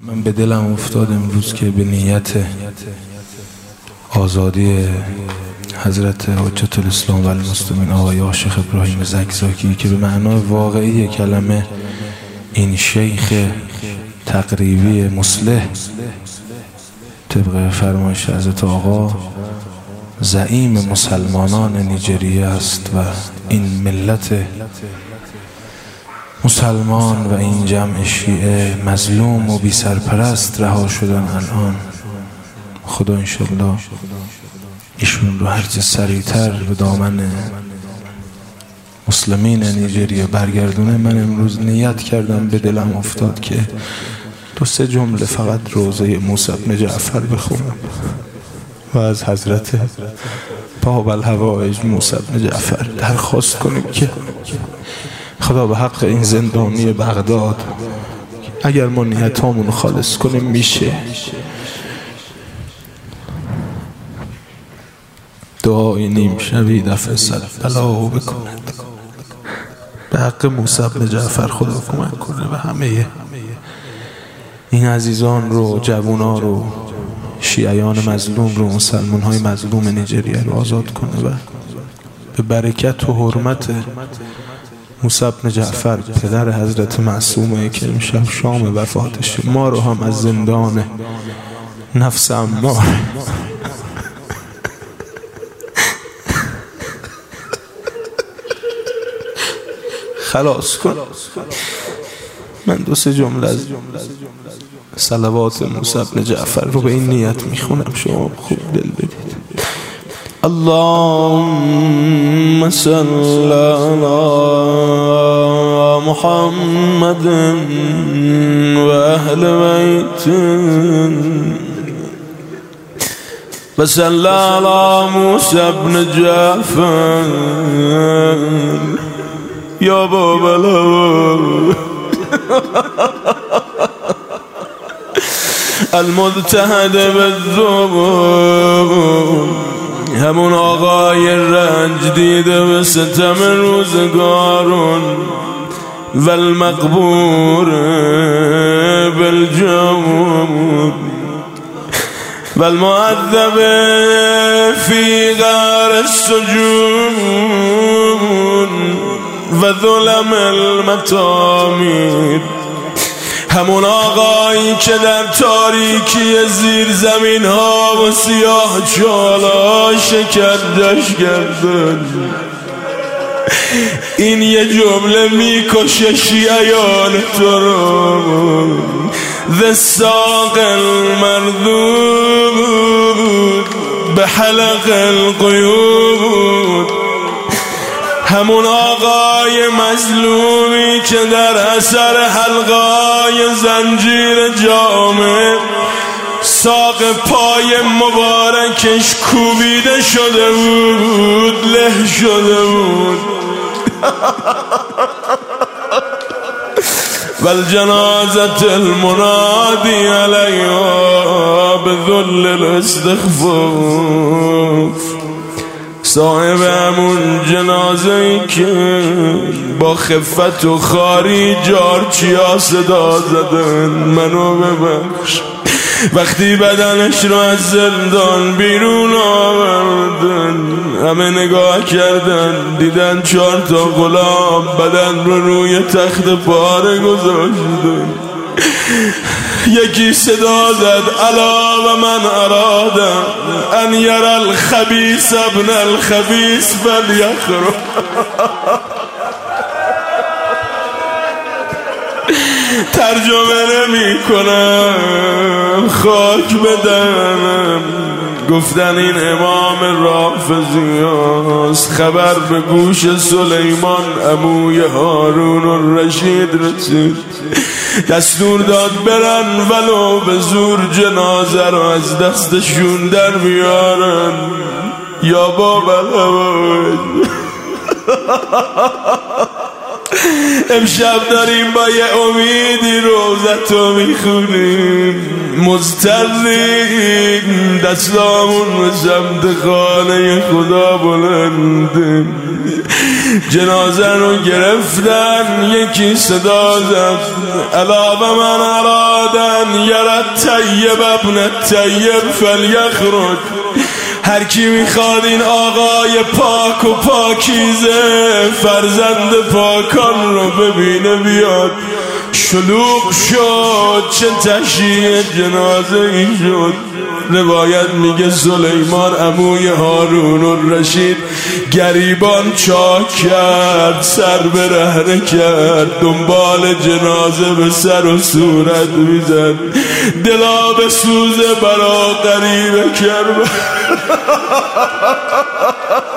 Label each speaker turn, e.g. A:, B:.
A: من به دلم افتاد امروز که به نیت آزادی حضرت حجت الاسلام و المسلمین آقای عاشق ابراهیم زکزاکی که به معنای واقعی کلمه این شیخ تقریبی مصلح طبق فرمایش حضرت آقا زعیم مسلمانان نیجریه است و این ملت مسلمان و این جمع شیعه مظلوم و بی سرپرست رها شدن. الان خدا انشالله ایشون رو هرچه سریعتر به دامن مسلمین نیجریه برگردونه. من امروز نیت کردم، به دلم افتاد که 2-3 جمله فقط روزه موسی بن جعفر بخونم و از حضرت باب الحوائج موسی بن جعفر درخواست کنیم که خدا به حق این زندانی بغداد اگر ما نیتامون خالص کنیم میشه. دعای نیم شبی دفع صد بلا بکند. به حق موسی بن جعفر خدا کمک کنه و همه این عزیزان رو، جوونا رو، شیعیان مظلوم رو، مسلمان های مظلوم نیجریه رو آزاد کنه و به برکت و حرمت موسی بن جعفر پدر حضرت معصومه که امشب شام وفاتش ما رو هم از زندان نفس اماره خلاص کن. من 2-3 جمله از صلوات موسی بن جعفر رو به این نیت میخونم، شما خوب دل بدید. اللهم صل علی محمد و اهل بیت و صل علی موسی بن جعفر یا بابا المتحد بالذنوب، همون آقای رنج دیده به ستم روزگارون و المقبور بالجمود و المعذب فی غار السجون و ظلم المطامیر، همون آقایی که در تاریکی زیر زمین ها و سیاه چالا شکردش کردن. این یه جمله میکشه شیعیان تو رو. ذی الساق المردود به حلق القیود، همون آقای مظلومی که در اثر حلقای زنجیر جامه ساق پای مبارکش کوبیده شده بود، له شده بود. والجنازة المنادی علیها بذل الاستخفاف، صاحب همون جنازه‌ای که با خفت و خاری جارچیا صدا زدن منو ببخش. وقتی بدنش رو از زندان بیرون آوردن همه نگاه کردن، دیدن 4 تا غلام بدن رو روی تخت پاره گذاشتن. یکی صدا زد الا و من ارادم ان یر الخبیث ابن الخبیث فلیخرج. ترجمه نمی کنم، خاک بدنم. گفتن این امام رافضی است. خبر به گوش سلیمان عموی هارون الرشید رسید، دستور داد برن ولو به زور جنازه رو از دستشون در بیارن. یا بابا امشب داریم با یه امیدی روزتو میخونیم، مضطریم دستامون به سمت خانه خدا بلنده. جنازه رو گرفتن، یکی صدا زد علاوه من ارادن یرد طیب ابن طیب فلیخرج. هر کی میخواد این آقای پاک و پاکیزه فرزند پاکان رو ببینه بیاد. شلوغ شد، چه تشییع جنازه ای شد. روایت میگه سلیمان عموی هارون الرشید گریبان چاک کرد، سر برهنه کرد، دنبال جنازه به سر و صورت میزد. دلا به سوزه برا قریب کرد.